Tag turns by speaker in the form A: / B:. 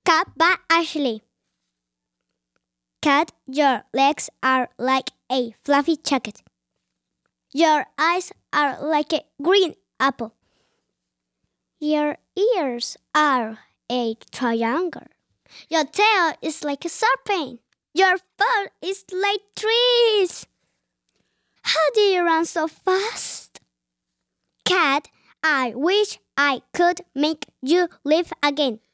A: Cat by Ashley. Cat, your legs are like a fluffy jacket. Your eyes are like a green apple. Your ears are a triangle. Your tail is like a serpent. Your fur is like trees. How do you run so fast? Cat, I wish I could make you live again.